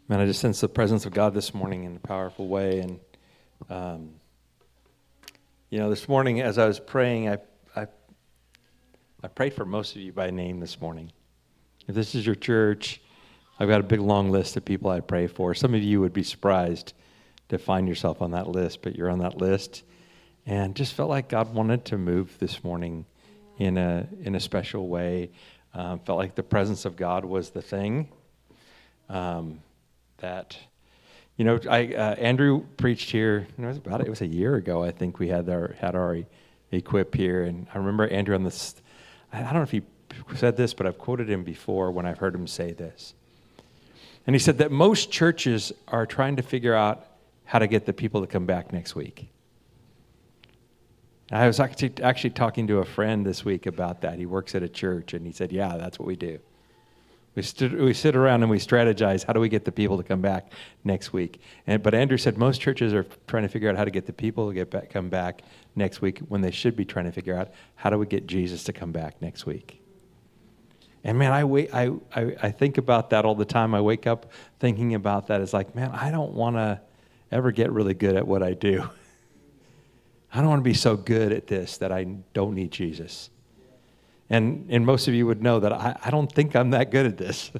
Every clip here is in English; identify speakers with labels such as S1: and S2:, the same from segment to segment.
S1: Man, I just sense the presence of God this morning in a powerful way. And, this morning as I was praying, I prayed for most of you by name this morning. If this is your church, I've got a big long list of people I pray for. Some of you would be surprised to find yourself on that list, but you're on that list. And just felt like God wanted to move this morning in a special way. Felt like the presence of God was the thing. Andrew preached here. It was a year ago. I think we had our equip here, and I remember Andrew on this. I don't know if he said this, but I've quoted him before when I've heard him say this. And he said that most churches are trying to figure out how to get the people to come back next week. I was actually talking to a friend this week about that. He works at a church, and he said, "Yeah, that's what we do. We sit around and we strategize. How do we get the people to come back next week?" But Andrew said most churches are trying to figure out how to get the people to come back next week when they should be trying to figure out how do we get Jesus to come back next week. And man, I think about that all the time. I wake up thinking about that. It's like, man, I don't want to ever get really good at what I do. I don't want to be so good at this that I don't need Jesus. And most of you would know that I don't think I'm that good at this.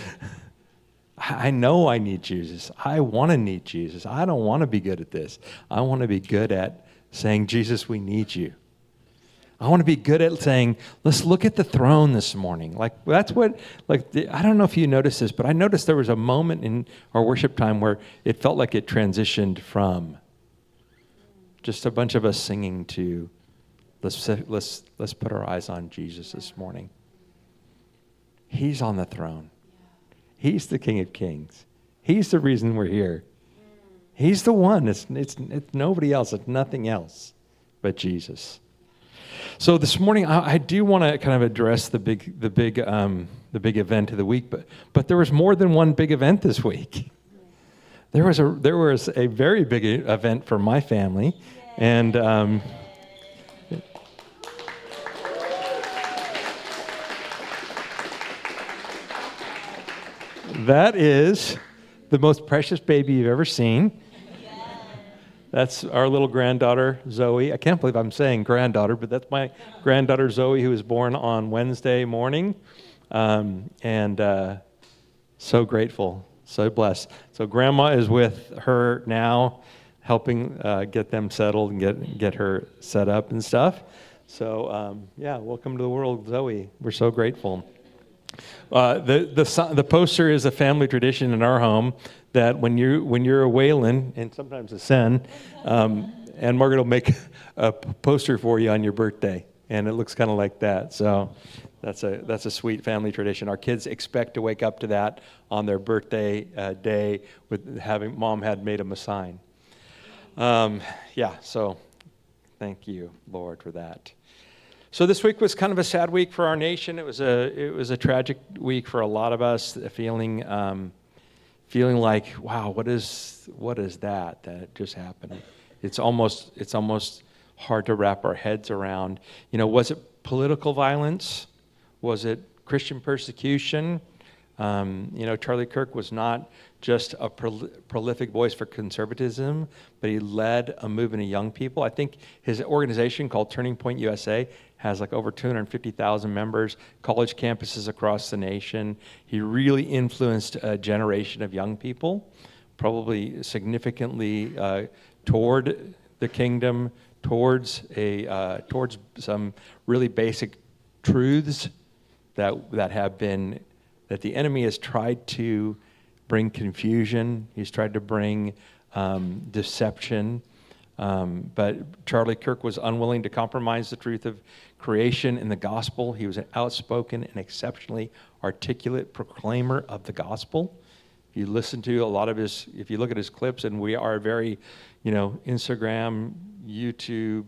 S1: I know I need Jesus. I want to need Jesus. I don't want to be good at this. I want to be good at saying, "Jesus, we need you." I want to be good at saying, "Let's look at the throne this morning." I don't know if you noticed this, but I noticed there was a moment in our worship time where it felt like it transitioned from just a bunch of us singing to Let's put our eyes on Jesus this morning. He's on the throne. He's the King of Kings. He's the reason we're here. He's the one. It's nobody else. It's nothing else but Jesus. So this morning, I do want to kind of address the big event of the week, but there was more than one big event this week. There was a very big event for my family, and. That is the most precious baby you've ever seen. That's our little granddaughter, Zoe. I can't believe I'm saying granddaughter, but that's my granddaughter, Zoe, who was born on Wednesday morning. So grateful, so blessed. So Grandma is with her now, helping get them settled and get her set up and stuff. So, welcome to the world, Zoe. We're so grateful. The poster is a family tradition in our home that when you're a Waylon, and sometimes a Sen, and Margaret will make a poster for you on your birthday, and it looks kind of like that. So that's a sweet family tradition. Our kids expect to wake up to that on their birthday day with having Mom had made them a sign. So thank you, Lord, for that. So this week was kind of a sad week for our nation. It was a tragic week for a lot of us, feeling like, wow, what is that just happened? It's almost hard to wrap our heads around. Was it political violence? Was it Christian persecution? Charlie Kirk was not just a prolific voice for conservatism, but he led a movement of young people. I think his organization called Turning Point USA has like over 250,000 members, college campuses across the nation. He really influenced a generation of young people, probably significantly toward the kingdom, towards some really basic truths that the enemy has tried to bring confusion. He's tried to bring deception. But Charlie Kirk was unwilling to compromise the truth of creation and the gospel. He was an outspoken and exceptionally articulate proclaimer of the gospel. If you listen to if you look at his clips, and we are very, Instagram, YouTube,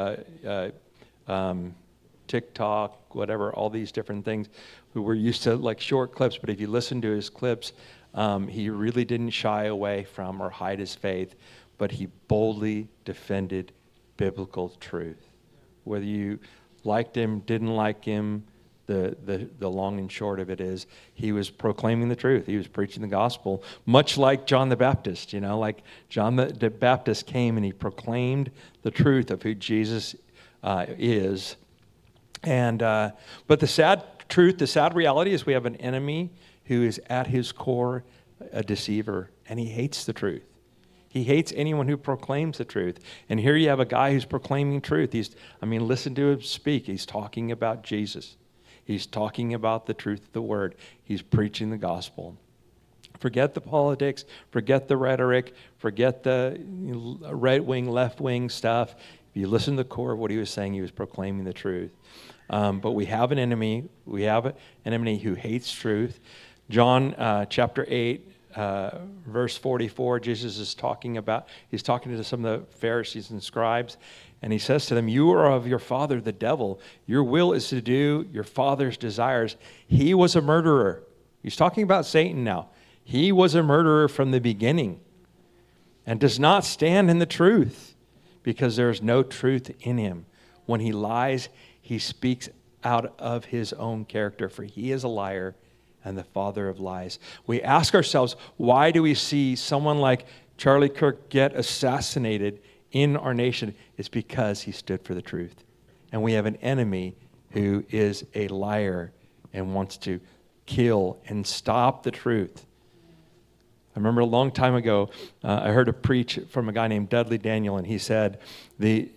S1: TikTok, whatever, all these different things. We're used to like short clips, but if you listen to his clips, he really didn't shy away from or hide his faith, but he boldly defended biblical truth. Whether you liked him, didn't like him, The long and short of it is he was proclaiming the truth. He was preaching the gospel, much like John the Baptist. Like John the Baptist came and he proclaimed the truth of who Jesus is. And but the sad truth, the sad reality is we have an enemy who is at his core a deceiver, and he hates the truth. He hates anyone who proclaims the truth. And here you have a guy who's proclaiming truth. Listen to him speak. He's talking about Jesus. He's talking about the truth of the word. He's preaching the gospel. Forget the politics. Forget the rhetoric. Forget the right-wing, left-wing stuff. If you listen to the core of what he was saying, he was proclaiming the truth. But we have an enemy. We have an enemy who hates truth. John chapter 8, verse 44, Jesus is talking to some of the Pharisees and scribes, and he says to them, "You are of your father, the devil. Your will is to do your father's desires. He was a murderer." He's talking about Satan now. "He was a murderer from the beginning and does not stand in the truth because there is no truth in him. When he lies, he speaks out of his own character, for he is a liar and the father of lies." We ask ourselves, why do we see someone like Charlie Kirk get assassinated in our nation? It's because he stood for the truth. And we have an enemy who is a liar and wants to kill and stop the truth. I remember a long time ago, I heard a preach from a guy named Dudley Daniel, and he said, the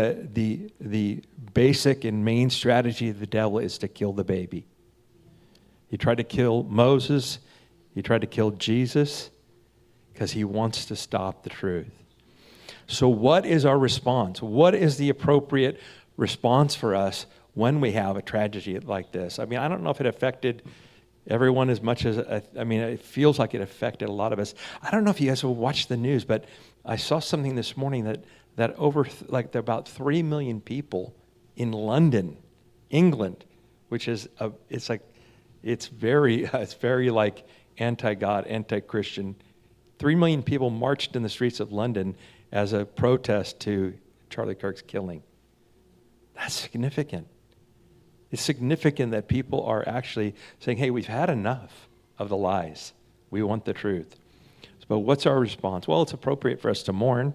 S1: basic and main strategy of the devil is to kill the baby. He tried to kill Moses. He tried to kill Jesus because he wants to stop the truth. So what is our response? What is the appropriate response for us when we have a tragedy like this? I don't know if it affected everyone as much as, it feels like it affected a lot of us. I don't know if you guys will watch the news, but I saw something this morning that over about 3 million people in London, England, which is it's very like anti-God, anti-Christian. 3 million people marched in the streets of London as a protest to Charlie Kirk's killing. That's significant. It's significant that people are actually saying, hey, we've had enough of the lies. We want the truth. But what's our response? Well, it's appropriate for us to mourn.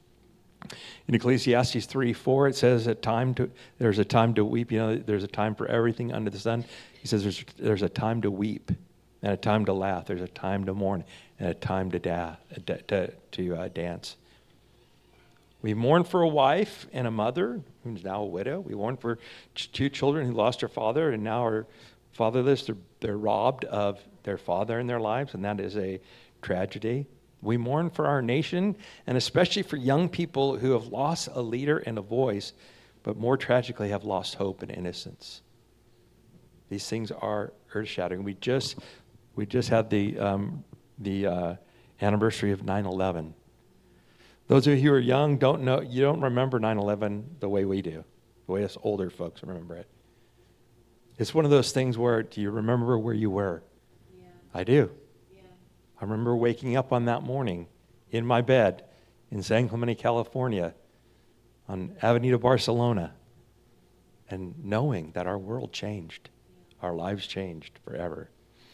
S1: In Ecclesiastes 3:4, it says there's a time to weep. There's a time for everything under the sun. He says there's a time to weep and a time to laugh. There's a time to mourn and a time to dance. We mourn for a wife and a mother who's now a widow. We mourn for 2 children who lost their father and now are fatherless. They're robbed of their father in their lives, and that is a tragedy. We mourn for our nation, and especially for young people who have lost a leader and a voice, but more tragically have lost hope and innocence. These things are earth-shattering. We just had the anniversary of 9/11. Those of you who are young you don't remember 9/11 the way we do, the way us older folks remember it. It's one of those things where, do you remember where you were? Yeah. I do. Yeah. I remember waking up on that morning in my bed in San Clemente, California, on Avenida Barcelona, and knowing that our world changed, our lives changed forever.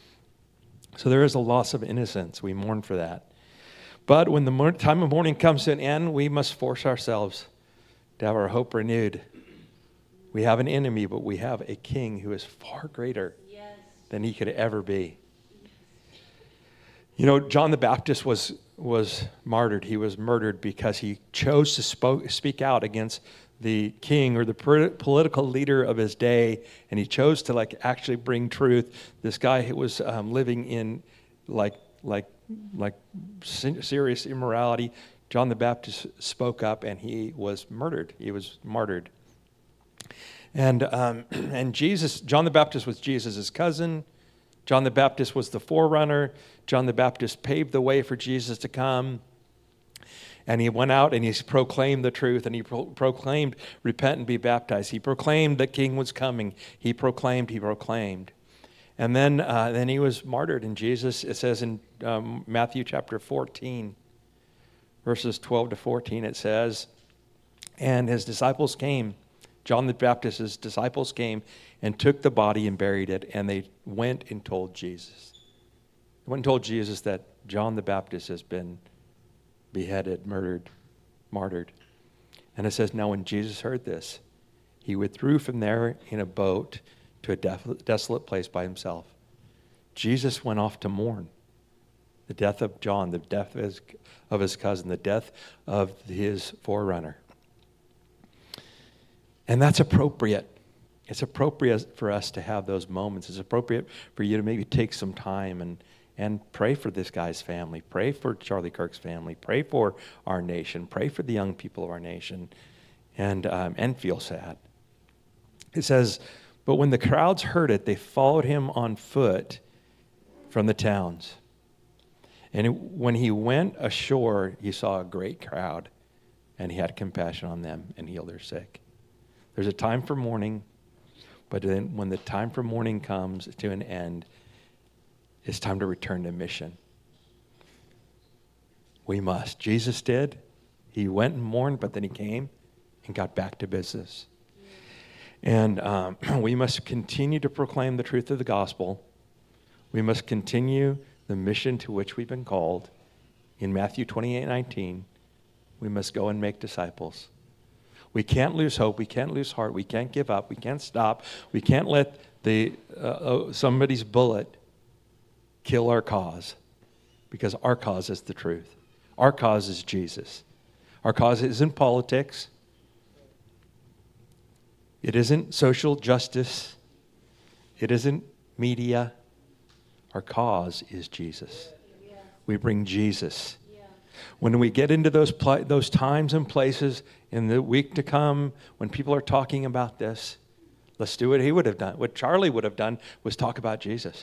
S1: So there is a loss of innocence. We mourn for that. But when the time of mourning comes to an end, we must force ourselves to have our hope renewed. We have an enemy, but we have a king who is far greater than he could ever be. John the Baptist was martyred. He was murdered because he chose to speak out against the king or the political leader of his day, and he chose to actually bring truth. This guy who was living in serious immorality. John the Baptist spoke up, and he was murdered. He was martyred. And John the Baptist was Jesus' cousin. John the Baptist was the forerunner. John the Baptist paved the way for Jesus to come. And he went out and he proclaimed the truth, and he proclaimed, repent and be baptized. He proclaimed that King was coming. He proclaimed. And then he was martyred. And Jesus, it says in Matthew chapter 14, verses 12 to 14, it says, and his disciples came John the Baptist's disciples came and took the body and buried it, and they went and told Jesus. They went and told Jesus that John the Baptist has been beheaded, murdered, martyred. And it says, now when Jesus heard this, he withdrew from there in a boat to a desolate place by himself. Jesus went off to mourn the death of John, the death of his cousin, the death of his forerunner. And that's appropriate. It's appropriate for us to have those moments. It's appropriate for you to maybe take some time and pray for this guy's family. Pray for Charlie Kirk's family. Pray for our nation. Pray for the young people of our nation, and feel sad. It says, but when the crowds heard it, they followed him on foot from the towns. And when he went ashore, he saw a great crowd, and he had compassion on them and healed their sick. There's a time for mourning, but then when the time for mourning comes to an end, it's time to return to mission. We must. Jesus did. He went and mourned, but then he came and got back to business. And we must continue to proclaim the truth of the gospel. We must continue the mission to which we've been called. In Matthew 28:19, we must go and make disciples. We can't lose hope. We can't lose heart. We can't give up. We can't stop. We can't let somebody's bullet kill our cause, because our cause is the truth. Our cause is Jesus. Our cause isn't politics. It isn't social justice. It isn't media. Our cause is Jesus. We bring Jesus. When we get into those times and places in the week to come, when people are talking about this, let's do what he would have done. What Charlie would have done was talk about Jesus.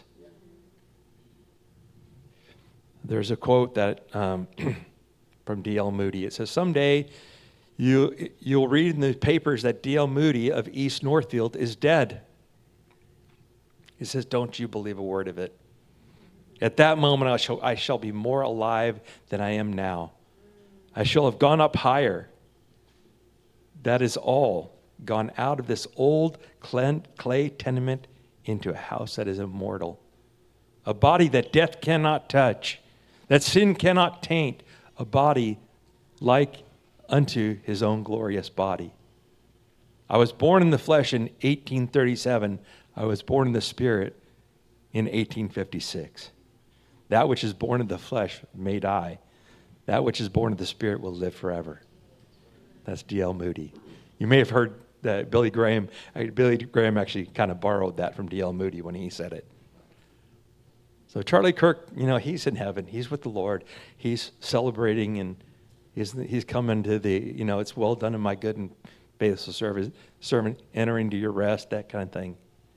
S1: There's a quote that from D.L. Moody. It says, someday you'll read in the papers that D.L. Moody of East Northfield is dead. He says, don't you believe a word of it. At that moment, I shall be more alive than I am now. I shall have gone up higher. That is all, gone out of this old clay tenement into a house that is immortal. A body that death cannot touch, that sin cannot taint, a body like unto his own glorious body. I was born in the flesh in 1837. I was born in the spirit in 1856. That which is born of the flesh may die. That which is born of the spirit will live forever. That's D.L. Moody. You may have heard that Billy Graham actually kind of borrowed that from D.L. Moody when he said it. So Charlie Kirk, he's in heaven. He's with the Lord. He's celebrating, and he's coming to the, it's well done in my good and faithful servant, enter into your rest, that kind of thing.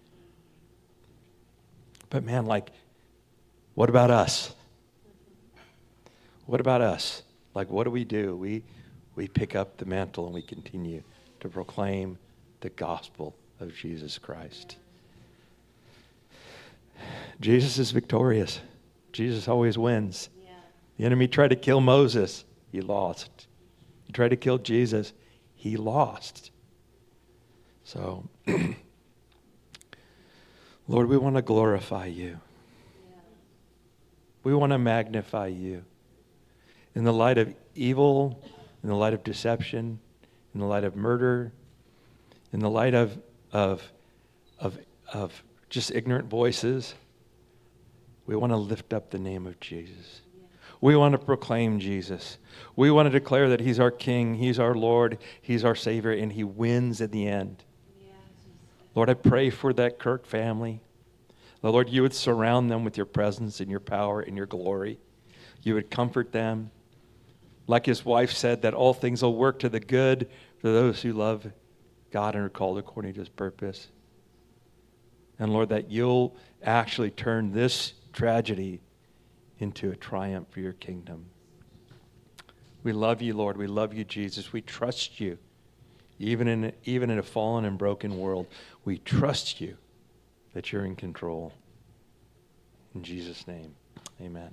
S1: But man, what about us? What about us? What do? We pick up the mantle and we continue to proclaim the gospel of Jesus Christ. Jesus is victorious. Jesus always wins. Yeah. The enemy tried to kill Moses. He lost. He tried to kill Jesus. He lost. So, Lord, we want to glorify you. Yeah. We want to magnify you. In the light of evil, in the light of deception, in the light of murder, in the light of just ignorant voices, we want to lift up the name of Jesus. We want to proclaim Jesus. We want to declare that he's our King, he's our Lord, he's our Savior, and he wins at the end. Lord, I pray for that Kirk family. Lord, you would surround them with your presence and your power and your glory. You would comfort them. Like his wife said, that all things will work to the good for those who love God and are called according to his purpose. And Lord, that you'll actually turn this tragedy into a triumph for your kingdom. We love you, Lord. We love you, Jesus. We trust you. Even in a fallen and broken world, we trust you that you're in control. In Jesus' name, amen.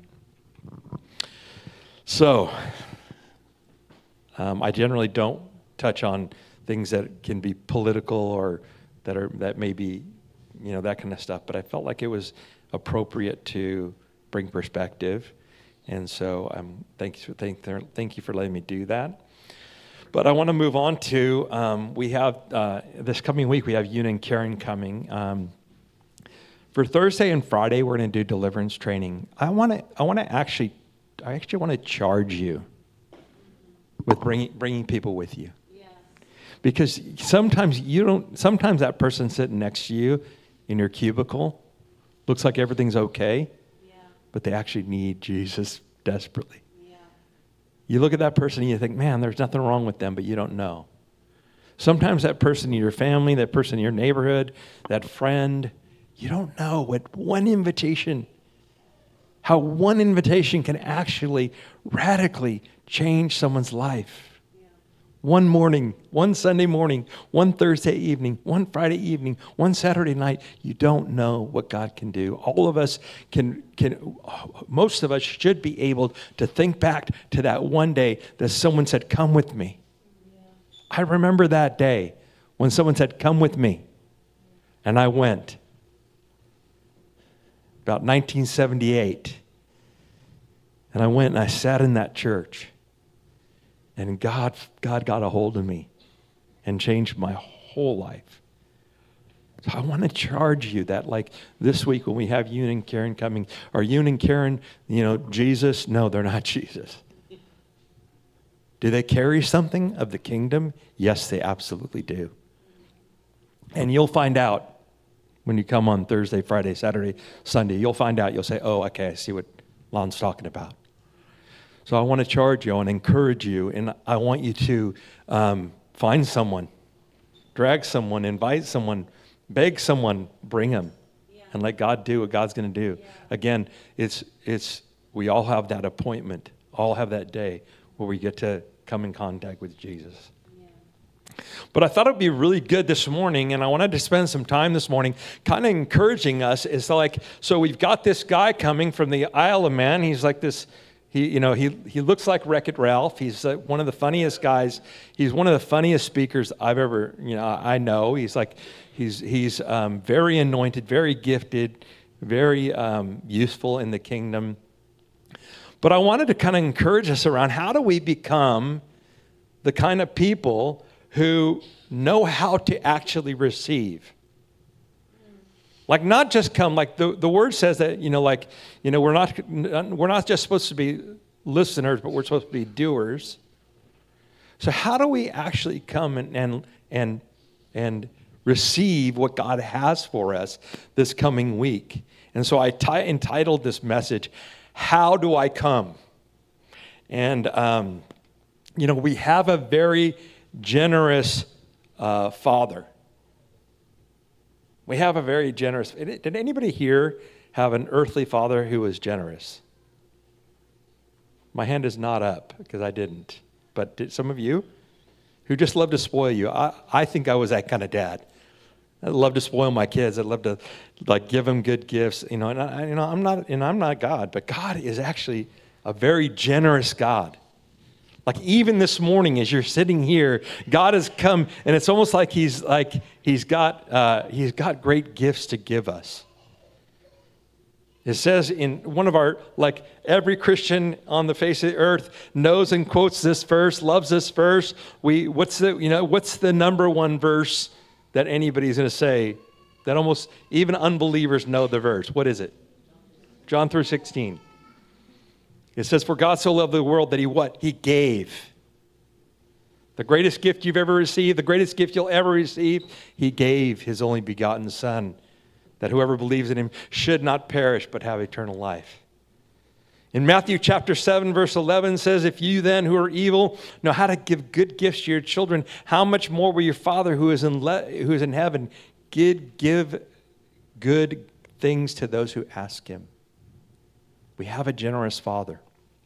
S1: So, I generally don't touch on things that can be political or that may be, that kind of stuff. But I felt like it was appropriate to bring perspective. And so thank you for letting me do that. But I want to move on to, we have, this coming week, we have Una and Karen coming. For Thursday and Friday, we're going to do deliverance training. I actually want to charge you with bringing people with you. Yeah. Because sometimes that person sitting next to you in your cubicle looks like everything's okay, but they actually need Jesus desperately. Yeah. You look at that person and you think, man, there's nothing wrong with them, but you don't know. Sometimes that person in your family, that person in your neighborhood, that friend, you don't know how one invitation can actually radically change someone's life. Yeah. One morning, one Sunday morning, one Thursday evening, one Friday evening, one Saturday night, you don't know what God can do. All of us most of us should be able to think back to that one day that someone said, come with me. Yeah. I remember that day when someone said, come with me. And I went. About 1978. And I went and I sat in that church. And God got a hold of me and changed my whole life. So I want to charge you that, like this week when we have Una and Karen coming, are Una and Karen, Jesus? No, they're not Jesus. Do they carry something of the kingdom? Yes, they absolutely do. And you'll find out. When you come on Thursday, Friday, Saturday, Sunday, you'll find out. You'll say, oh, okay, I see what Lon's talking about. So I want to charge you and encourage you, and I want you to find someone, drag someone, invite someone, beg someone, bring them, and let God do what God's going to do. Yeah. Again, we all have that appointment, all have that day where we get to come in contact with Jesus. But I thought it would be really good this morning, and I wanted to spend some time this morning kind of encouraging us. It's like, so we've got this guy coming from the Isle of Man. He's like this, he looks like Wreck-It Ralph. He's one of the funniest guys. He's one of the funniest speakers I've ever, I know. He's very anointed, very gifted, very useful in the kingdom. But I wanted to kind of encourage us around how do we become the kind of people who know how to actually receive. Like not just come, like the word says that, we're not just supposed to be listeners, but we're supposed to be doers. So how do we actually come and receive what God has for us this coming week? And so I entitled this message, How Do I Come? And, we have a very generous father. We have a very generous. Did anybody here have an earthly father who was generous? My hand is not up because I didn't. But did some of you who just love to spoil you? I think I was that kind of dad. I love to spoil my kids. I love to give them good gifts. I'm not God, but God is actually a very generous God. Like even this morning, as you're sitting here, God has come, and it's almost like He's got great gifts to give us. It says in one of our, every Christian on the face of the earth knows and quotes this verse, loves this verse. What's the number one verse that anybody's going to say that almost even unbelievers know the verse? What is it? John 3:16. It says, for God so loved the world that He gave. The greatest gift you've ever received, the greatest gift you'll ever receive, He gave His only begotten Son, that whoever believes in Him should not perish but have eternal life. In Matthew chapter 7, verse 11 says, if you then who are evil know how to give good gifts to your children, how much more will your Father who is in heaven give good things to those who ask Him? We have a generous Father.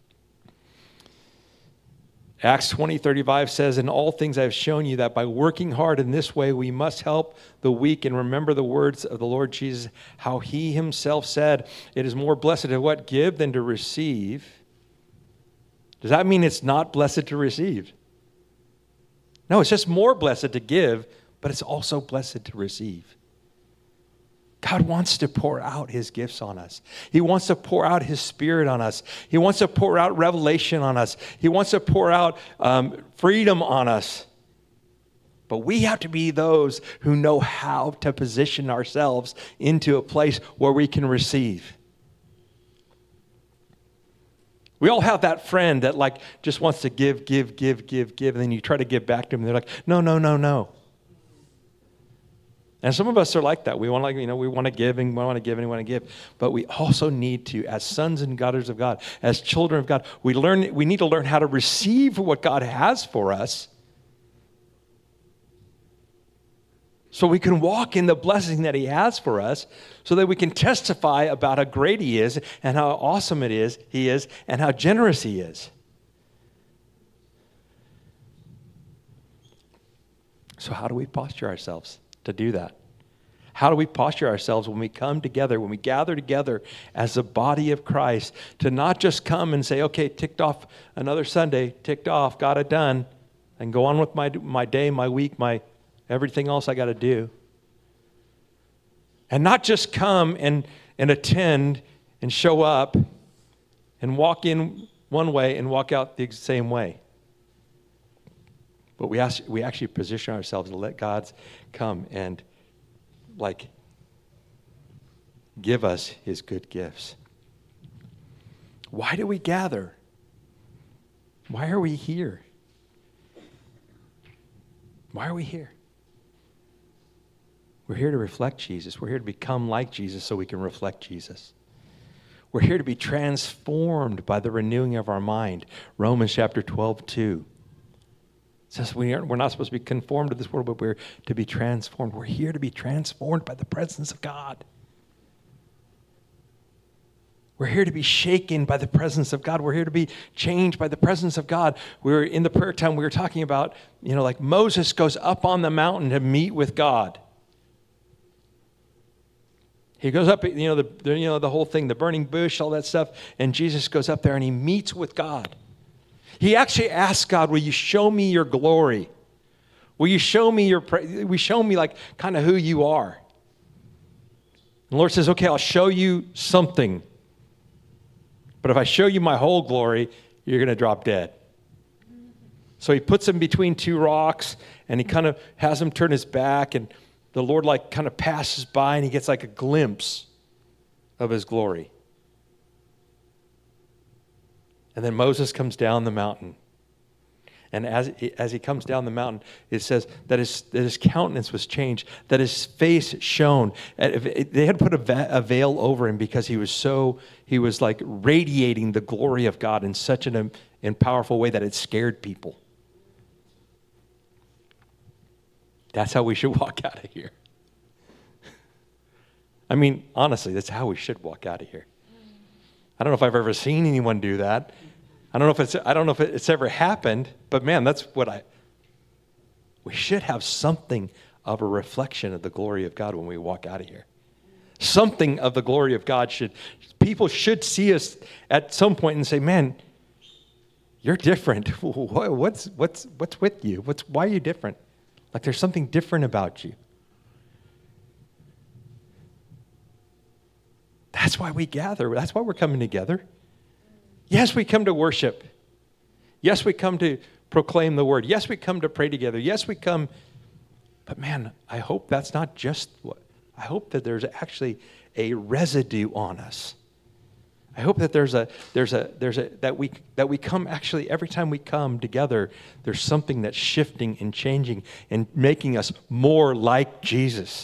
S1: Acts 20:35 says, in all things I have shown you that by working hard in this way we must help the weak and remember the words of the Lord Jesus, how He Himself said, it is more blessed to what? Give than to receive. Does that mean it's not blessed to receive? No, it's just more blessed to give, but it's also blessed to receive. God wants to pour out his gifts on us. He wants to pour out his Spirit on us. He wants to pour out revelation on us. He wants to pour out freedom on us. But we have to be those who know how to position ourselves into a place where we can receive. We all have that friend that like just wants to give, and then you try to give back to them, and they're like, no. And some of us are like that. We want to give and we want to give. But we also need to, as sons and daughters of God, as children of God, we need to learn how to receive what God has for us, so we can walk in the blessing that he has for us, so that we can testify about how great he is and how awesome he is, and how generous he is. So how do we posture ourselves to do that? How do we posture ourselves when we come together, when we gather together as the body of Christ, to not just come and say, okay, ticked off another Sunday, ticked off, got it done, and go on with my day, my week, my everything else I got to do. And not just come and attend and show up and walk in one way and walk out the same way. But we actually position ourselves to let God come and give us his good gifts. Why do we gather? Why are we here? Why are we here? We're here to reflect Jesus. We're here to become like Jesus so we can reflect Jesus. We're here to be transformed by the renewing of our mind. Romans chapter 12:2. It says we're not supposed to be conformed to this world, but we're to be transformed. We're here to be transformed by the presence of God. We're here to be shaken by the presence of God. We're here to be changed by the presence of God. We're in the prayer time, we were talking about, like Moses goes up on the mountain to meet with God. He goes up, the whole thing, the burning bush, all that stuff, and Jesus goes up there and he meets with God. He actually asked God, will you show me your glory? Will you show me like kind of who you are? And the Lord says, okay, I'll show you something. But if I show you my whole glory, you're going to drop dead. So he puts him between two rocks and he kind of has him turn his back, and the Lord kind of passes by and he gets like a glimpse of his glory. And then Moses comes down the mountain. And as he comes down the mountain, it says that his countenance was changed, that his face shone. They had put a veil over him because he was like radiating the glory of God in such an powerful way that it scared people. That's how we should walk out of here. I mean, honestly, that's how we should walk out of here. I don't know if I've ever seen anyone do that. I don't know if it's ever happened, but man, that's we should have something of a reflection of the glory of God when we walk out of here. Something of the glory of God people should see us at some point and say, man, you're different. What's with you? Why are you different? Like there's something different about you. That's why we gather. That's why we're coming together. Yes, we come to worship. Yes, we come to proclaim the word. Yes, we come to pray together. Yes, we come. But man, I hope that's not just I hope that there's actually a residue on us. I hope that that we come actually every time we come together, there's something that's shifting and changing and making us more like Jesus.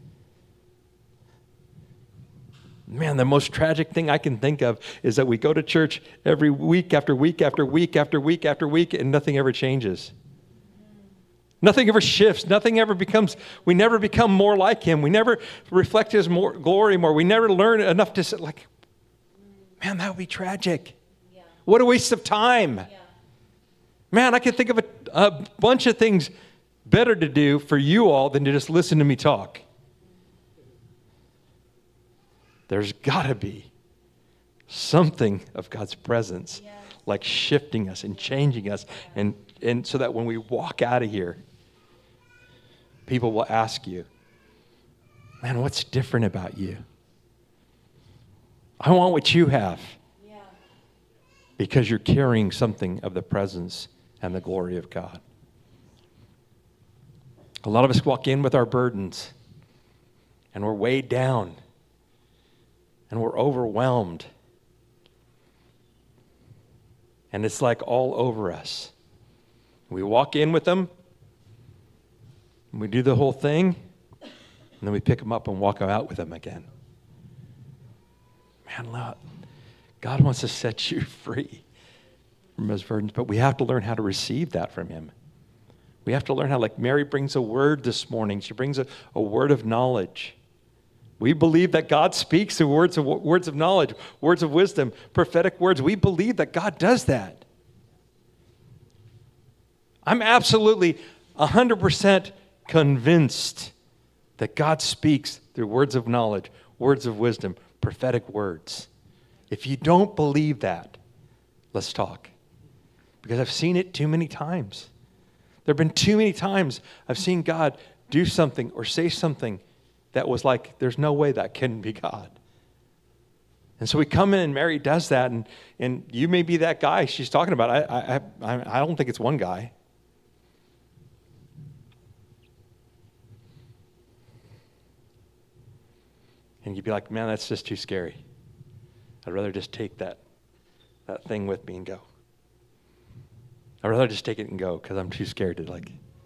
S1: Man, the most tragic thing I can think of is that we go to church every week after week after week after week after week, and nothing ever changes. Nothing ever shifts. We never become more like him. We never reflect his glory more. We never learn enough to say, man, that would be tragic. Yeah. What a waste of time. Yeah. Man, I can think of a bunch of things better to do for you all than to just listen to me talk. There's got to be something of God's presence, like shifting us and changing us and and so that when we walk out of here, people will ask you, man, what's different about you? I want what you have. Yeah. Because you're carrying something of the presence and the glory of God. A lot of us walk in with our burdens, and we're weighed down, and we're overwhelmed. And it's like all over us. We walk in with them, and we do the whole thing, and then we pick them up and walk out with them again. Man, God wants to set you free from his burdens, but we have to learn how to receive that from him. We have to learn how, like Mary brings a word this morning. She brings a word of knowledge. We believe that God speaks through words of knowledge, words of wisdom, prophetic words. We believe that God does that. I'm absolutely 100% convinced that God speaks through words of knowledge, words of wisdom, prophetic words. If you don't believe that, let's talk. Because I've seen it too many times. There have been too many times I've seen God do something or say something that was like, there's no way that can be God. And so we come in and Mary does that, and you may be that guy she's talking about. I don't think it's one guy. And you'd be like, man, that's just too scary. I'd rather just take that thing with me and go. I'd rather just take it and go because I'm too scared to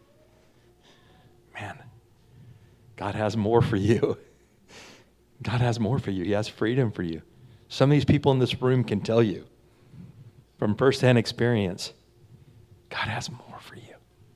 S1: man, God has more for you. God has more for you. He has freedom for you. Some of these people in this room can tell you from firsthand experience, God has more for you.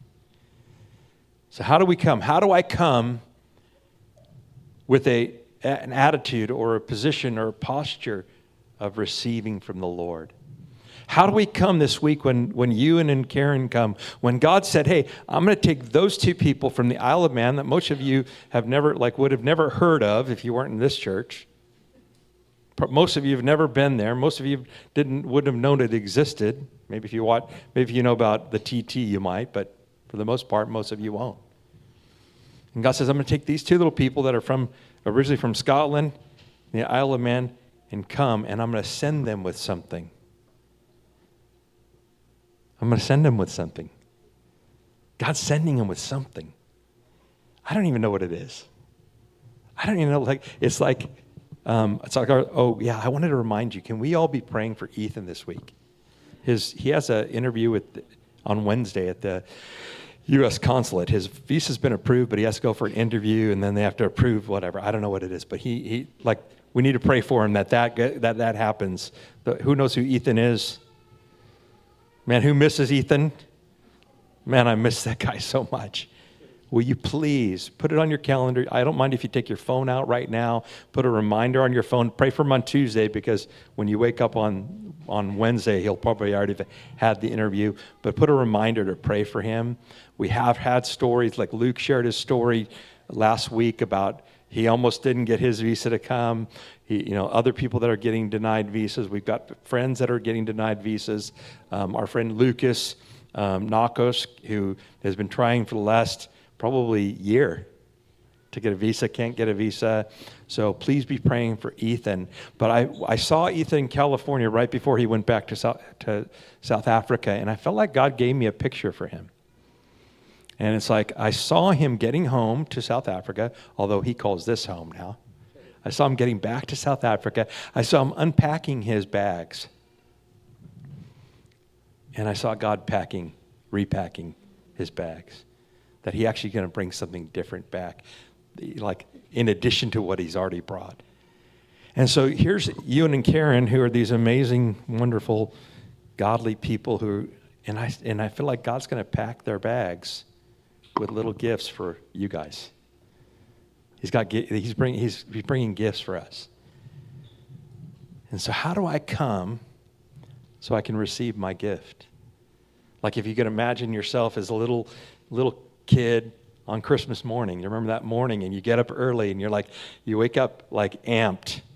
S1: So how do we come? How do I come with an attitude or a position or a posture of receiving from the Lord? How do we come this week when you and Karen come? When God said, hey, I'm going to take those two people from the Isle of Man that most of you have never, would have never heard of if you weren't in this church. Most of you have never been there. Most of you wouldn't have known it existed. Maybe if you know about the TT, you might, but for the most part, most of you won't. And God says, I'm going to take these two little people that are originally from Scotland, the Isle of Man, and come, and I'm going to send them with something. I'm going to send them with something. God's sending them with something. I don't even know what it is. I don't even know. I wanted to remind you. Can we all be praying for Ethan this week? He has an interview on Wednesday at the U.S. consulate. His visa's been approved, but he has to go for an interview, and then they have to approve whatever. I don't know what it is, but we need to pray for him that happens. But who knows who Ethan is? Man, who misses Ethan? Man, I miss that guy so much. Will you please put it on your calendar? I don't mind if you take your phone out right now, put a reminder on your phone. Pray for him on Tuesday because when you wake up on Wednesday, he'll probably already have had the interview. But put a reminder to pray for him. We have had stories like Luke shared his story last week about he almost didn't get his visa to come. Other people that are getting denied visas. We've got friends that are getting denied visas. Our friend Lucas Nakos, who has been trying for the last probably year to get a visa, can't get a visa. So please be praying for Ethan. But I saw Ethan in California right before he went back to South Africa, and I felt like God gave me a picture for him. And it's like I saw him getting home to South Africa, although he calls this home now. I saw him getting back to South Africa. I saw him unpacking his bags. And I saw God repacking his bags. That he actually going to bring something different back, like in addition to what he's already brought. And so here's Ewan and Karen, who are these amazing, wonderful, godly people and I feel like God's going to pack their bags with little gifts for you guys. He's bringing gifts for us. And so how do I come so I can receive my gift? Like if you can imagine yourself as a little kid on Christmas morning. You remember that morning and you get up early and you wake up like amped.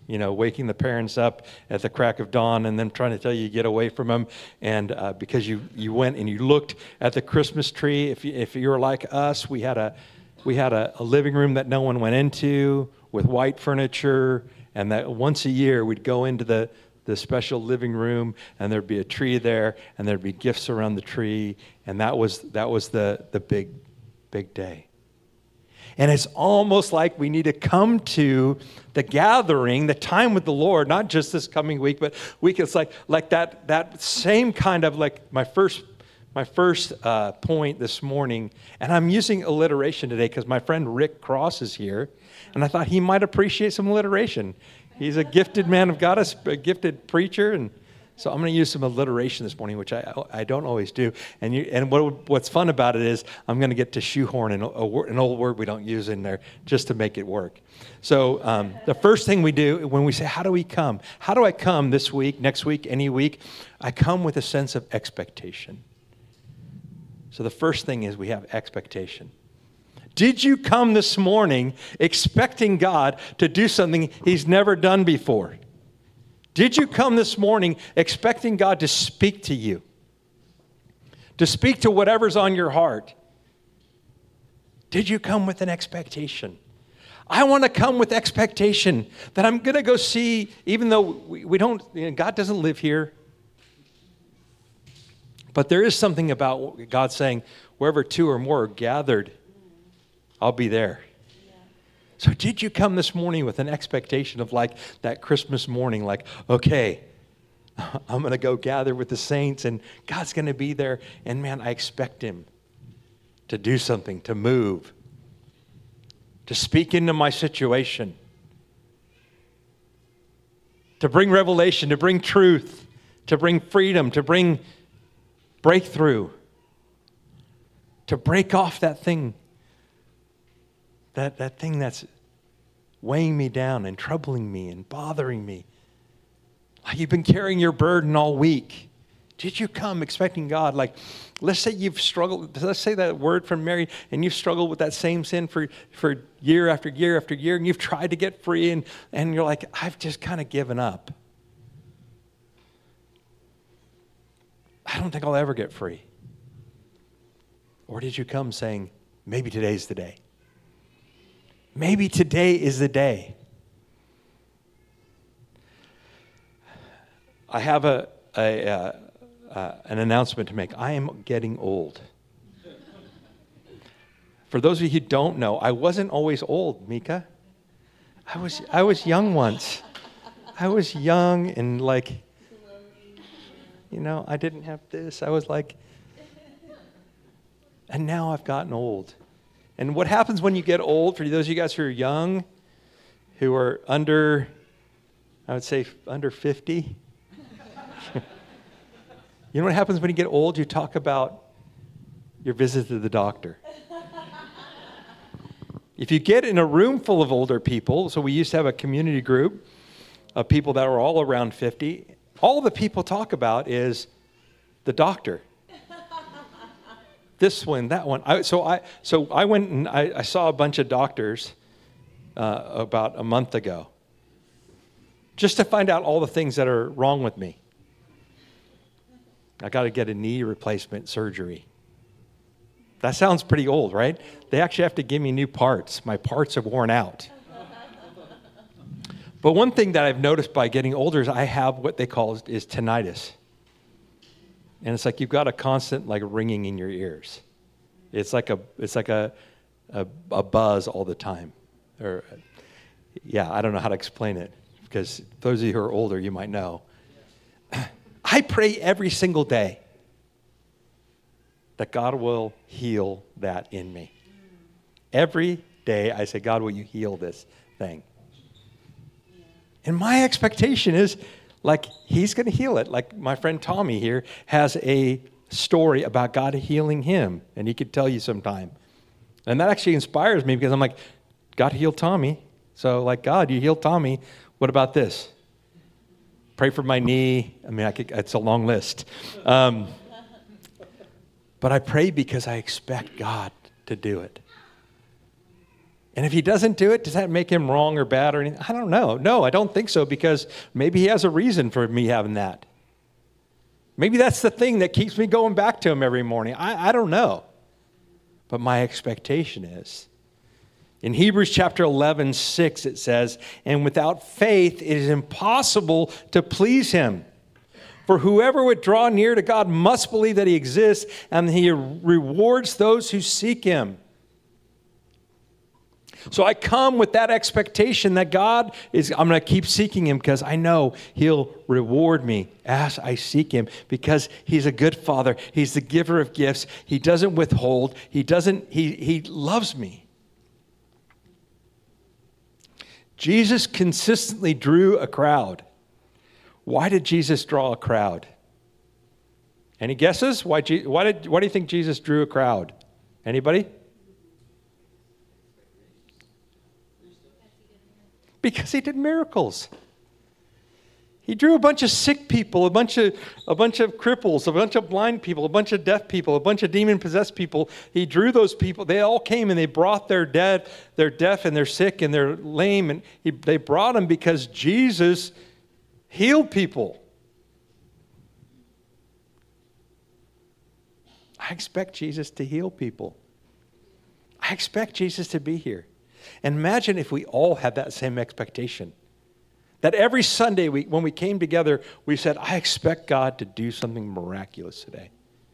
S1: waking the parents up at the crack of dawn and then trying to tell you to get away from them. And because you went and you looked at the Christmas tree. If you were like us, we had a living room that no one went into with white furniture. And that once a year we'd go into the special living room, and there'd be a tree there, and there'd be gifts around the tree, and that was the big day. And it's almost like we need to come to the gathering, the time with the Lord, not just this coming week, but week. It's like that same kind of like my first point this morning, and I'm using alliteration today because my friend Rick Cross is here, and I thought he might appreciate some alliteration. He's a gifted man of God, a gifted preacher, and so I'm going to use some alliteration this morning, which I don't always do. And what's fun about it is I'm going to get to shoehorn an old word we don't use in there just to make it work. So the first thing we do when we say, how do we come? How do I come this week, next week, any week? I come with a sense of expectation. So the first thing is we have expectation. Did you come this morning expecting God to do something he's never done before? Did you come this morning expecting God to speak to you? To speak to whatever's on your heart? Did you come with an expectation? I want to come with expectation that I'm going to go see, even though we don't, God doesn't live here. But there is something about God saying, wherever two or more are gathered, I'll be there. So did you come this morning with an expectation of like that Christmas morning, like, okay, I'm going to go gather with the saints and God's going to be there. And man, I expect him to do something, to move, to speak into my situation, to bring revelation, to bring truth, to bring freedom, to bring breakthrough, to break off that thing. That thing that's weighing me down and troubling me and bothering me. Like you've been carrying your burden all week. Did you come expecting God? Like, let's say you've struggled. Let's say that word from Mary, and you've struggled with that same sin for year after year after year, and you've tried to get free, and you're like, I've just kind of given up. I don't think I'll ever get free. Or did you come saying, maybe today's the day? Maybe today is the day. I have an announcement to make. I am getting old. For those of you who don't know, I wasn't always old, Mika. I was young once. I was young and like, I didn't have this. I was like, and now I've gotten old. And what happens when you get old, for those of you guys who are young, who are under 50? You know what happens when you get old? You talk about your visit to the doctor. If you get in a room full of older people, so we used to have a community group of people that were all around 50, all the people talk about is the doctor. This one, that one. So I went and I saw a bunch of doctors about a month ago, just to find out all the things that are wrong with me. I got to get a knee replacement surgery. That sounds pretty old, right? They actually have to give me new parts. My parts are worn out. But one thing that I've noticed by getting older is I have what they call is tinnitus. And it's like you've got a constant like ringing in your ears. It's like a buzz all the time. Or I don't know how to explain it because those of you who are older, you might know. I pray every single day that God will heal that in me. Every day I say, God, will you heal this thing? And my expectation is like he's going to heal it. Like my friend Tommy here has a story about God healing him, and he could tell you sometime. And that actually inspires me because I'm like, God healed Tommy. So like, God, you healed Tommy. What about this? Pray for my knee. I mean, it's a long list. But I pray because I expect God to do it. And if he doesn't do it, does that make him wrong or bad or anything? I don't know. No, I don't think so, because maybe he has a reason for me having that. Maybe that's the thing that keeps me going back to him every morning. I don't know. But my expectation is. In Hebrews chapter 11, 6, it says, "And without faith it is impossible to please him. For whoever would draw near to God must believe that he exists, and he rewards those who seek him." So I come with that expectation that I'm going to keep seeking him, because I know he'll reward me as I seek him, because he's a good father. He's the giver of gifts. He doesn't withhold. He loves me. Jesus consistently drew a crowd. Why did Jesus draw a crowd? Any guesses? Why do you think Jesus drew a crowd? Anybody? Because he did miracles. He drew a bunch of sick people, a bunch of cripples, a bunch of blind people, a bunch of deaf people, a bunch of demon-possessed people. He drew those people. They all came and they brought their deaf and they're sick and they're lame. And they brought them because Jesus healed people. I expect Jesus to heal people. I expect Jesus to be here. And imagine if we all had that same expectation. That every Sunday when we came together, we said, I expect God to do something miraculous today.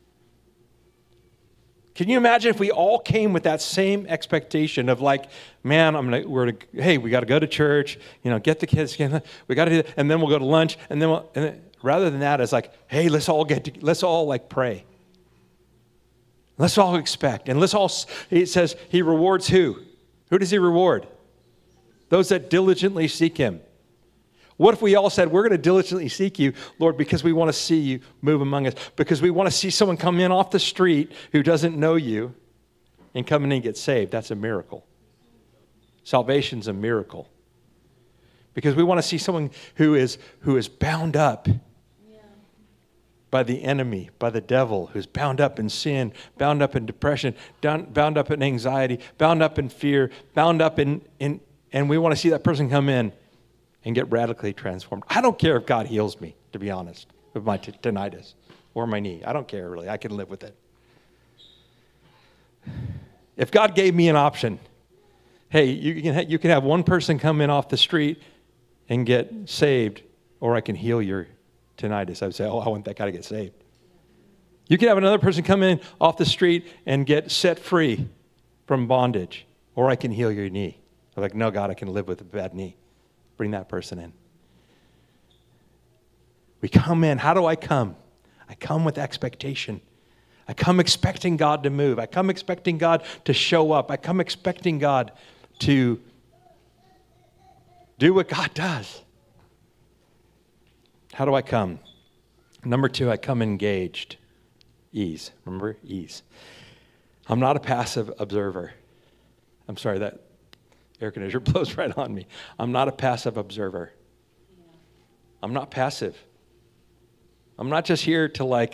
S1: Can you imagine if we all came with that same expectation of like, man, hey, we got to go to church, get the kids, we got to do that, and then we'll go to lunch, and then rather than that, it's like, hey, let's all pray. Let's all expect, and it says he rewards who? Who does he reward? Those that diligently seek him. What if we all said, we're going to diligently seek you, Lord, because we want to see you move among us, because we want to see someone come in off the street who doesn't know you and come in and get saved? That's a miracle. Salvation's a miracle. Because we want to see someone who is bound up by the enemy, by the devil, who's bound up in sin, bound up in depression, bound up in anxiety, bound up in fear, bound up in and we want to see that person come in and get radically transformed. I don't care if God heals me, to be honest, with my tinnitus or my knee. I don't care, really. I can live with it. If God gave me an option, hey, you can have one person come in off the street and get saved, or I can heal your tinnitus, I would say, I want that guy to get saved. You can have another person come in off the street and get set free from bondage, or I can heal your knee. I'm like, no, God, I can live with a bad knee. Bring that person in. We come in. How do I come? I come with expectation. I come expecting God to move. I come expecting God to show up. I come expecting God to do what God does. How do I come? Number 2, I come engaged. Ease. Remember? Ease. I'm not a passive observer. I'm sorry, that air conditioner blows right on me. I'm not a passive observer. I'm not passive. I'm not just here to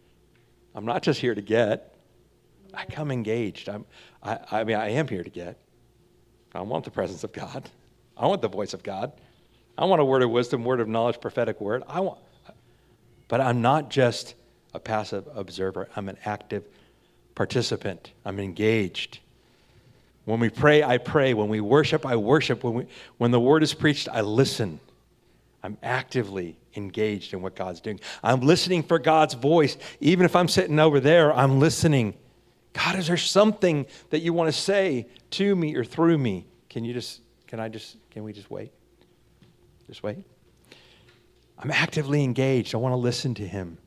S1: get. I come engaged. I am here to get. I want the presence of God. I want the voice of God. I want a word of wisdom, word of knowledge, prophetic word. But I'm not just a passive observer. I'm an active participant. I'm engaged. When we pray, I pray. When we worship, I worship. When the word is preached, I listen. I'm actively engaged in what God's doing. I'm listening for God's voice. Even if I'm sitting over there, I'm listening. God, is there something that you want to say to me or through me? Can we just wait? Just wait. I'm actively engaged. I want to listen to him.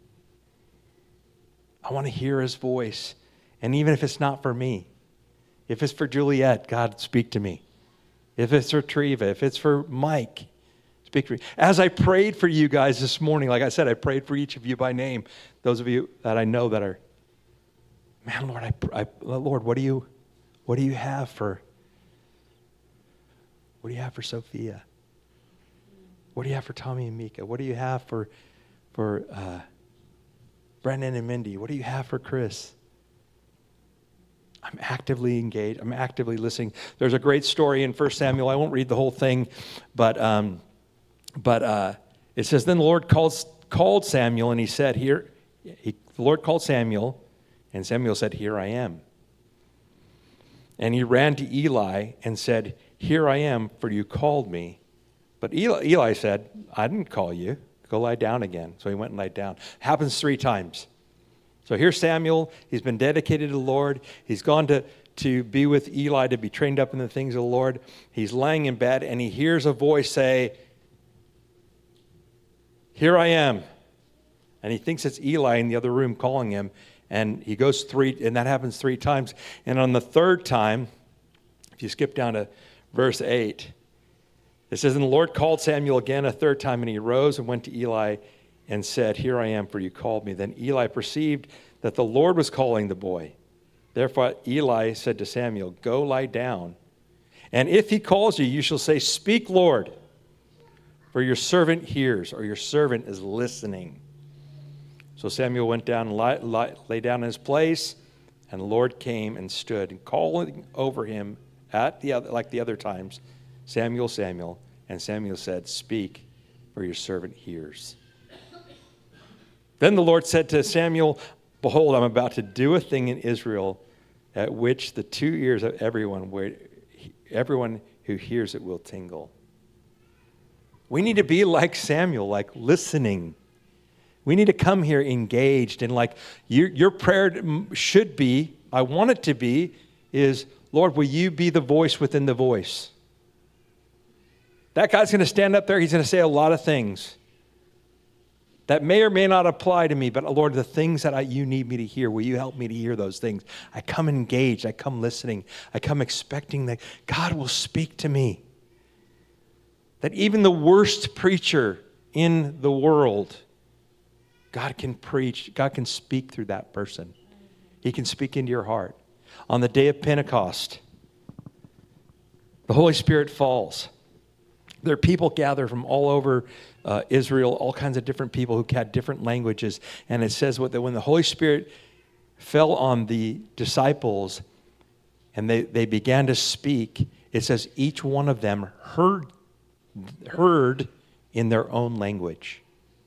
S1: I want to hear his voice. And even if it's not for me, if it's for Juliet, God, speak to me. If it's for Treva, if it's for Mike, speak to me. As I prayed for you guys this morning, like I said, I prayed for each of you by name. Those of you that I know that are, man, Lord, Lord, what do you have for Sophia? What do you have for Tommy and Mika? What do you have for Brendan and Mindy? What do you have for Chris? I'm actively engaged. I'm actively listening. There's a great story in 1 Samuel. I won't read the whole thing, but it says, then the Lord called Samuel, and he said, the Lord called Samuel, and Samuel said, here I am. And he ran to Eli and said, here I am, for you called me. But Eli said, I didn't call you. Go lie down again. So he went and lied down. Happens 3 times. So here's Samuel. He's been dedicated to the Lord. He's gone to be with Eli to be trained up in the things of the Lord. He's lying in bed, and he hears a voice say, here I am. And he thinks it's Eli in the other room calling him. And he goes 3, and that happens 3 times. And on the 3rd time, if you skip down to verse 8, it says, and the Lord called Samuel again a 3rd time, and he arose and went to Eli and said, here I am, for you called me. Then Eli perceived that the Lord was calling the boy. Therefore Eli said to Samuel, go lie down. And if he calls you, you shall say, speak, Lord, for your servant hears, or your servant is listening. So Samuel went down and lay down in his place, and the Lord came and stood, and calling over him like the other times, Samuel, Samuel. And Samuel said, speak, for your servant hears. Then the Lord said to Samuel, behold, I'm about to do a thing in Israel at which the 2 ears of everyone who hears it will tingle. We need to be like Samuel, like listening. We need to come here engaged, and like your prayer should be, I want it to be, is, Lord, will you be the voice within the voice? That guy's going to stand up there. He's going to say a lot of things that may or may not apply to me, but Lord, the things that you need me to hear, will you help me to hear those things? I come engaged. I come listening. I come expecting that God will speak to me. That even the worst preacher in the world, God can preach. God can speak through that person. He can speak into your heart. On the day of Pentecost, the Holy Spirit falls. There are people gathered from all over Israel, all kinds of different people who had different languages. And it says that when the Holy Spirit fell on the disciples and they began to speak, it says each one of them heard in their own language.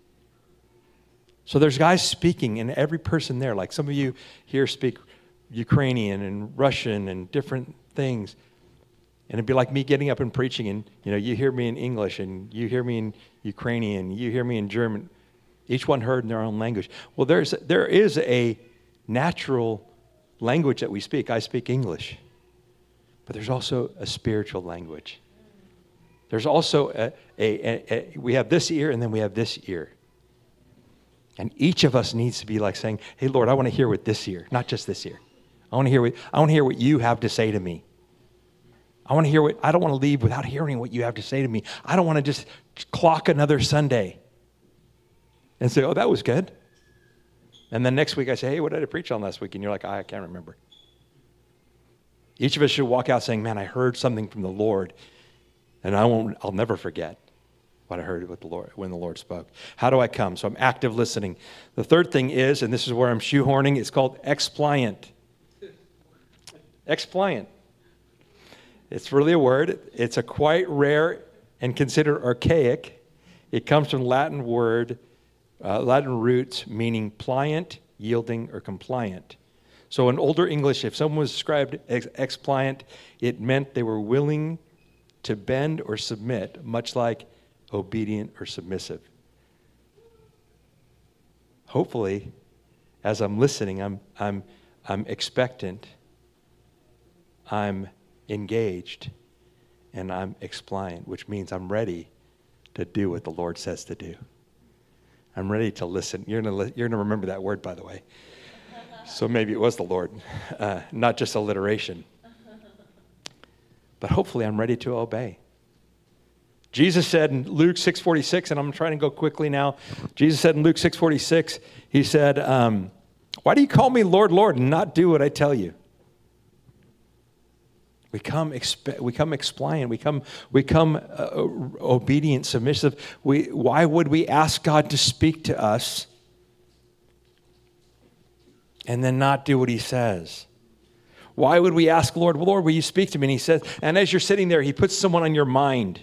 S1: So there's guys speaking, and every person there, like some of you here speak Ukrainian and Russian and different things. And it'd be like me getting up and preaching, and you hear me in English, and you hear me in Ukrainian, you hear me in German. Each one heard in their own language. Well, there is a natural language that we speak. I speak English. But there's also a spiritual language. There's also we have this ear, and then we have this ear. And each of us needs to be like saying, hey, Lord, I want to hear with this ear, not just this ear. I want to hear what you have to say to me. I don't want to leave without hearing what you have to say to me. I don't want to just clock another Sunday and say, oh, that was good. And then next week I say, hey, what did I preach on last week? And you're like, I can't remember. Each of us should walk out saying, man, I heard something from the Lord, and I'll never forget what I heard when the Lord spoke. How do I come? So I'm active listening. The third thing is, and this is where I'm shoehorning, it's called expliant. Expliant. It's really a word. It's a quite rare and considered archaic. It comes from Latin roots meaning pliant, yielding, or compliant. So in older English, if someone was described as expliant, it meant they were willing to bend or submit, much like obedient or submissive. Hopefully, as I'm listening, I'm expectant, I'm engaged, and I'm expliant, which means I'm ready to do what the Lord says to do. I'm ready to listen. You're gonna remember that word, by the way. So maybe it was the Lord, not just alliteration. But hopefully I'm ready to obey. Jesus said in Luke 6:46, and I'm trying to go quickly now. Jesus said in Luke 6:46, he said, why do you call me Lord, Lord, and not do what I tell you? We come expliant. We come obedient, submissive. Why would we ask God to speak to us and then not do what he says? Why would we ask Lord, well, Lord, will you speak to me? And he says, and as you're sitting there, he puts someone on your mind.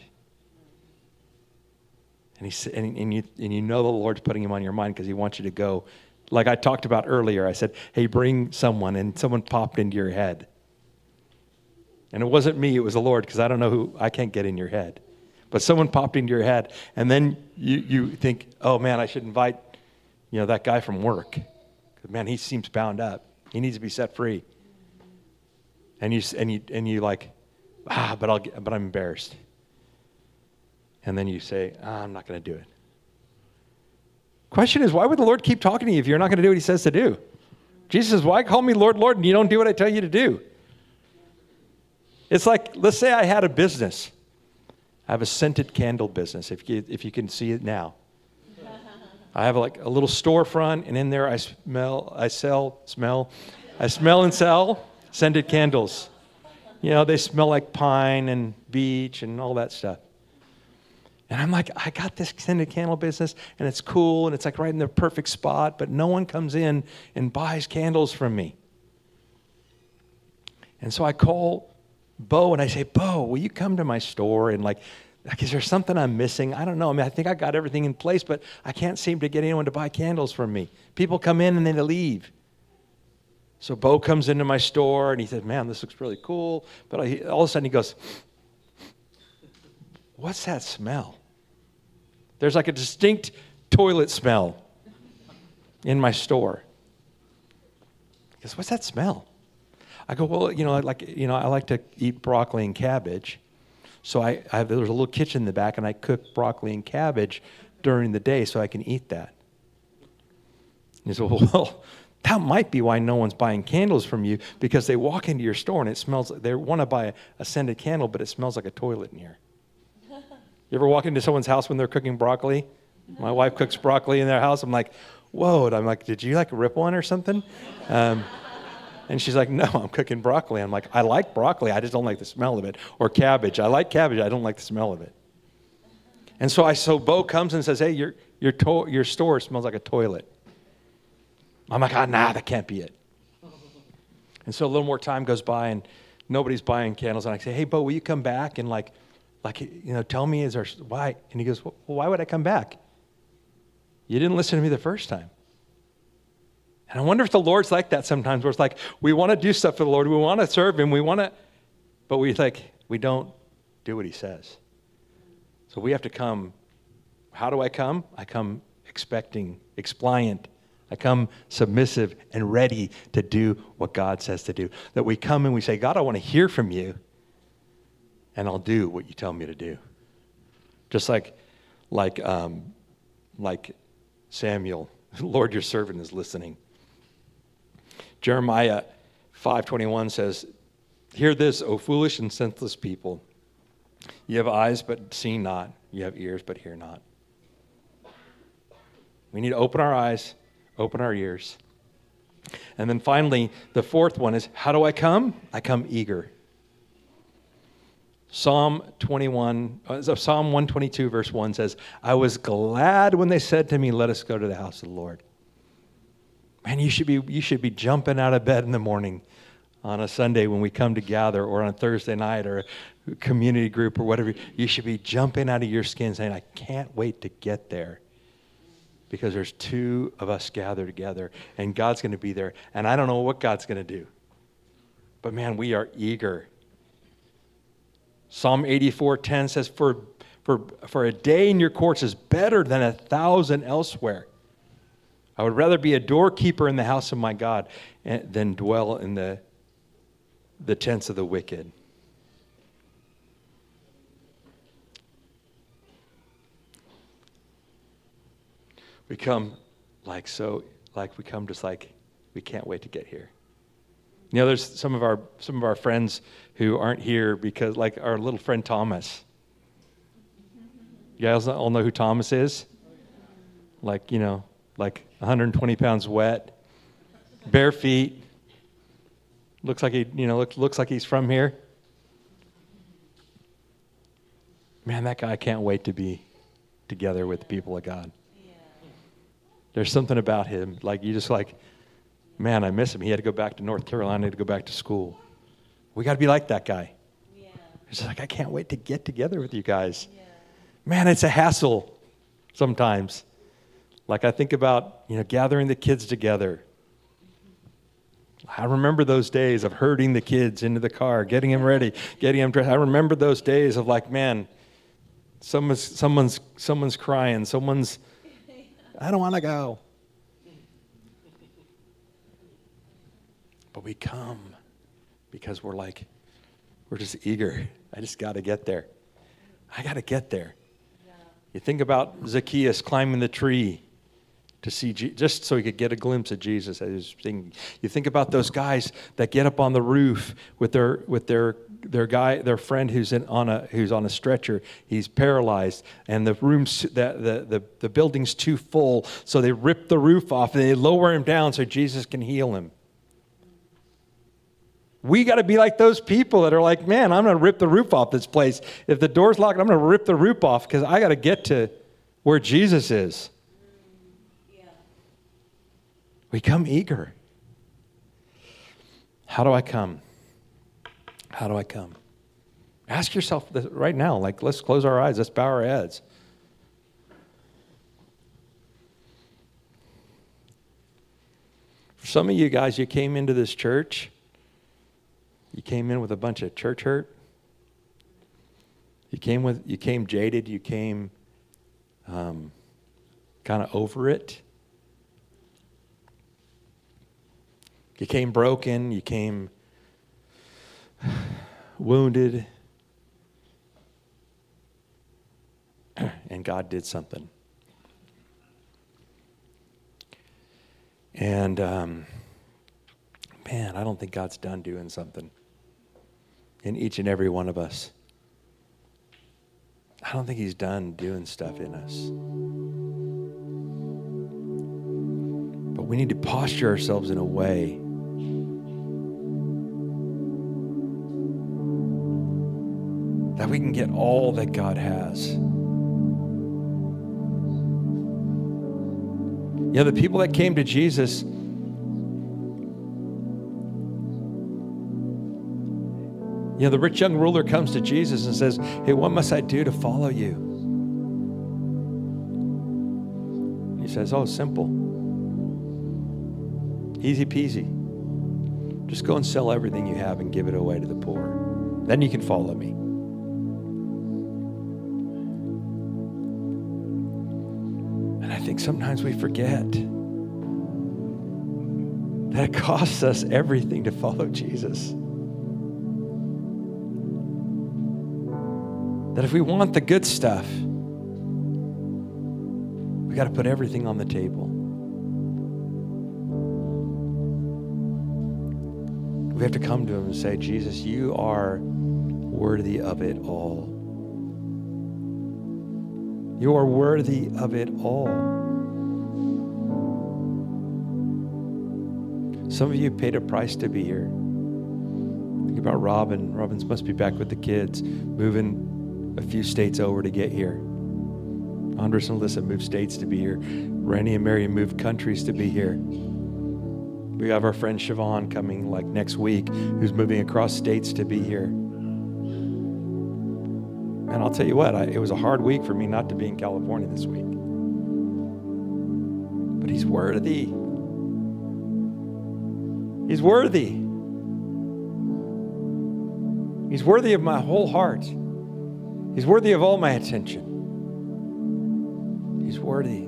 S1: And you know the Lord's putting him on your mind because he wants you to go. Like I talked about earlier, I said, hey, bring someone, and someone popped into your head. And it wasn't me, it was the Lord, because I don't know who, I can't get in your head. But someone popped into your head, and then you think, oh man, I should invite, that guy from work. Man, he seems bound up. He needs to be set free. And you like, but I'm embarrassed. And then you say, I'm not going to do it. Question is, why would the Lord keep talking to you if you're not going to do what he says to do? Jesus says, why call me Lord, Lord, and you don't do what I tell you to do? It's like, let's say I had a business. I have a scented candle business, if you can see it now. I have like a little storefront, and in there I smell and sell scented candles. They smell like pine and beach and all that stuff. And I'm like, I got this scented candle business, and it's cool, and it's like right in the perfect spot, but no one comes in and buys candles from me. And so I call Bo, and I say, Bo, will you come to my store? And like, is there something I'm missing? I don't know. I think I got everything in place, but I can't seem to get anyone to buy candles from me. People come in and then they leave. So Bo comes into my store, and he says, man, this looks really cool. But all of a sudden he goes, what's that smell? There's like a distinct toilet smell in my store. He goes, what's that smell? I go, well, I like to eat broccoli and cabbage. So there's a little kitchen in the back, and I cook broccoli and cabbage during the day so I can eat that. He said, well, that might be why no one's buying candles from you, because they walk into your store and it smells, they want to buy a scented candle, but it smells like a toilet in here. You ever walk into someone's house when they're cooking broccoli? My wife cooks broccoli in their house. I'm like, whoa. And I'm like, did you rip one or something? And she's like, no, I'm cooking broccoli. I'm like, I like broccoli. I just don't like the smell of it. Or cabbage. I like cabbage. I don't like the smell of it. And so Bo comes and says, hey, your store smells like a toilet. I'm like, nah, that can't be it. And so a little more time goes by, and nobody's buying candles. And I say, hey, Bo, will you come back and tell me, why? And he goes, well, why would I come back? You didn't listen to me the first time. And I wonder if the Lord's like that sometimes, where it's like, we want to do stuff for the Lord, we want to serve him, but we don't do what he says. So we have to come. How do I come? I come expecting, expliant. I come submissive and ready to do what God says to do. That we come and we say, God, I want to hear from you, and I'll do what you tell me to do. Just like Samuel, Lord, your servant is listening. Jeremiah 5:21 says, hear this, O foolish and senseless people. You have eyes, but see not. You have ears, but hear not. We need to open our eyes, open our ears. And then finally, the fourth one is, how do I come? I come eager. Psalm 122, verse 1 says, I was glad when they said to me, let us go to the house of the Lord. Man, you should be jumping out of bed in the morning on a Sunday when we come to gather, or on a Thursday night, or a community group, or whatever. You should be jumping out of your skin saying, I can't wait to get there, because there's two of us gathered together, and God's going to be there. And I don't know what God's going to do, but man, we are eager. Psalm 84:10 says, for a day in your courts is better than 1,000 elsewhere. I would rather be a doorkeeper in the house of my God than dwell in the tents of the wicked. We come we come just like we can't wait to get here. There's some of our friends who aren't here because, like our little friend Thomas. You guys all know who Thomas is? Like 120 pounds wet, bare feet. Looks like looks like he's from here. Man, that guy can't wait to be together with the people of God. Yeah. There's something about him, Man, I miss him. He had to go back to North Carolina to go back to school. We got to be like that guy.
S2: Yeah.
S1: He's like, I can't wait to get together with you guys.
S2: Yeah.
S1: Man, it's a hassle sometimes. Like I think about, gathering the kids together. I remember those days of herding the kids into the car, getting them ready, getting them dressed. I remember those days of like, man, someone's crying, I don't want to go. But we come because we're just eager. I just got to get there. I got to get there.
S2: Yeah.
S1: You think about Zacchaeus climbing the tree to see, just so he could get a glimpse of Jesus as he was singing. You think about those guys that get up on the roof with their friend who's on a stretcher. He's paralyzed, and the building's too full, so they rip the roof off and they lower him down so Jesus can heal him. We got to be like those people that are like, man, I'm going to rip the roof off this place. If the door's locked, I'm going to rip the roof off because I got to get to where Jesus is.
S2: Yeah.
S1: We come eager. How do I come? How do I come? Ask yourself this right now. Like, let's close our eyes. Let's bow our heads. For some of you guys, you came into this church. You came in with a bunch of church hurt. You came jaded. You came kind of over it. You came broken. You came wounded. And God did something. And man, I don't think God's done doing something in each and every one of us. I don't think he's done doing stuff in us. But we need to posture ourselves in a way that we can get all that God has. The people that came to Jesus, the rich young ruler comes to Jesus and says, hey, what must I do to follow you? He says, oh, simple. Easy peasy. Just go and sell everything you have and give it away to the poor. Then you can follow me. And I think sometimes we forget that it costs us everything to follow Jesus. That if we want the good stuff, we got to put everything on the table. We have to come to him and say, Jesus, you are worthy of it all. You are worthy of it all. Some of you paid a price to be here. Think about Robin. Robin's must be back with the kids, moving a few states over to get here. Andres and Alyssa moved states to be here. Randy and Mary moved countries to be here. We have our friend Siobhan coming like next week, who's moving across states to be here. And I'll tell you what, it was a hard week for me not to be in California this week. But he's worthy. He's worthy. He's worthy of my whole heart. He's worthy of all my attention. He's worthy.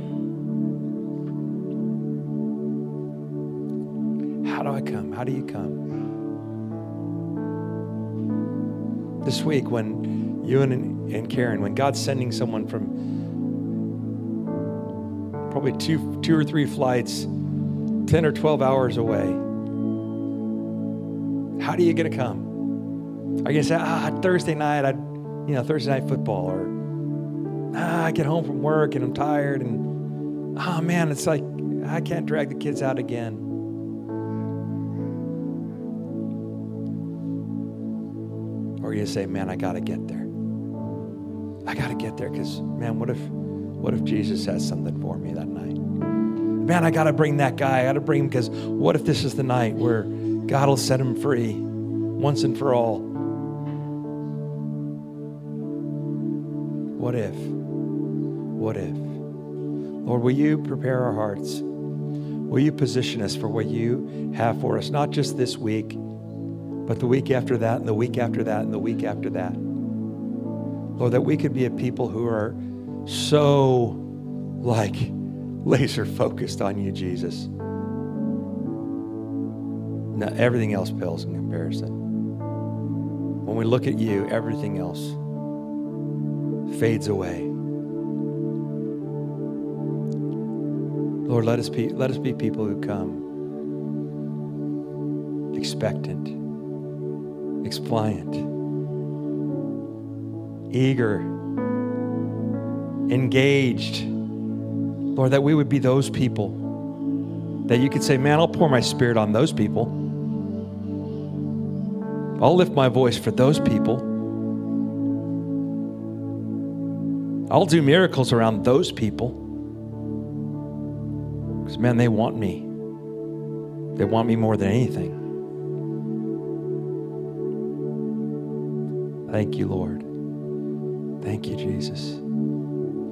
S1: How do I come? How do you come? This week, when you and Karen, when God's sending someone from probably two or three flights, 10 or 12 hours away, how are you going to come? Are you going to say, Thursday night, Thursday night football, or I get home from work and I'm tired, and man, it's like I can't drag the kids out again. Or you say, man, I got to get there. I got to get there because, man, what if Jesus has something for me that night? Man, I got to bring that guy. I got to bring him because what if this is the night where God will set him free once and for all? What if? What if? Lord, will you prepare our hearts? Will you position us for what you have for us, not just this week, but the week after that, and the week after that, and the week after that? Lord, that we could be a people who are so laser focused on you, Jesus. Now, everything else pales in comparison. When we look at you, everything else fades away. Lord, let us be people who come expectant, expliant, eager, engaged. Lord, that we would be those people that you could say, man, I'll pour my Spirit on those people. I'll lift my voice for those people. I'll do miracles around those people. Because, man, they want me. They want me more than anything. Thank you, Lord. Thank you, Jesus.